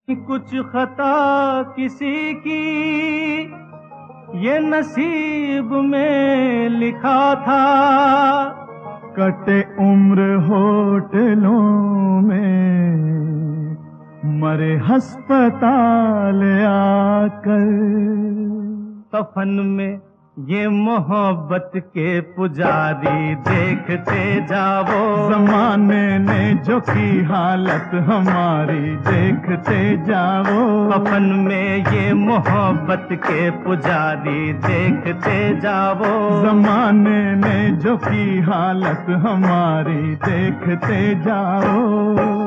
कुछ खता किसी की ये नसीब में लिखा था, कटे उम्र होटलों में मरे अस्पताल आकर। कफन में ये मोहब्बत के पुजारी देखते जाओ, जमाने ने जो की हालत हमारी देखते जाओ। कफन में ये मोहब्बत के पुजारी देखते जाओ, जमाने ने जो की हालत हमारी देखते जाओ।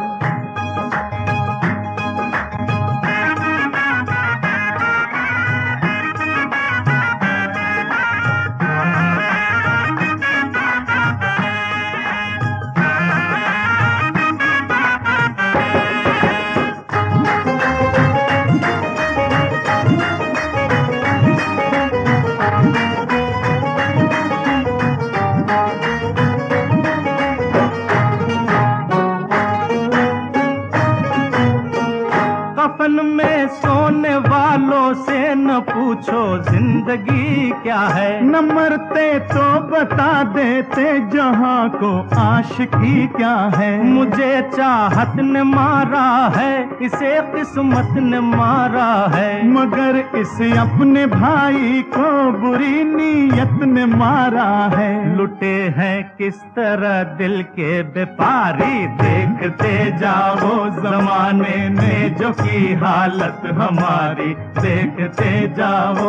कफन में सोने वालों से न पूछो जिंदगी क्या है, न मरते तो बता देते जहां को आशिकी क्या है। मुझे चाहत ने मारा है, इसे किस्मत ने मारा है, मगर इस अपने भाई को बुरी नीयत ने मारा है। लुटे हैं किस तरह दिल के व्यापारी देखते जाओ, जमाने ने जो की हालत हमारी देखते जाओ।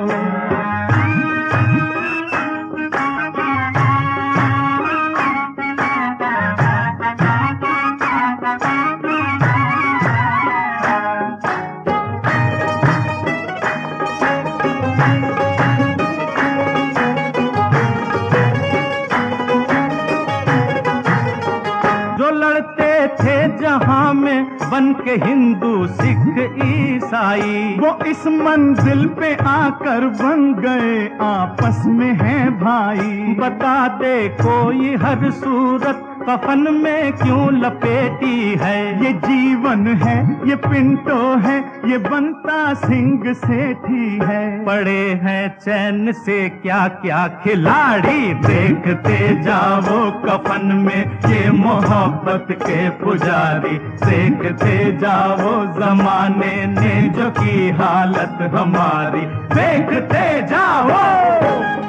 जो लड़ते थे जहां में बन के हिंदू सिख ईसाई, वो इस मंजिल पे आकर बन गए आपस में हैं भाई। बता दे कोई हर सूरत कफन में क्यों लपेटी है। ये जीवन है, ये पिंटो है, ये बनता सिंह सेठी है। पड़े हैं चैन से क्या क्या खिलाड़ी देखते जाओ, कफन में ये मोहब्बत के पुजारी देखते जाओ, जमाने ने जो की हालत हमारी देखते जाओ।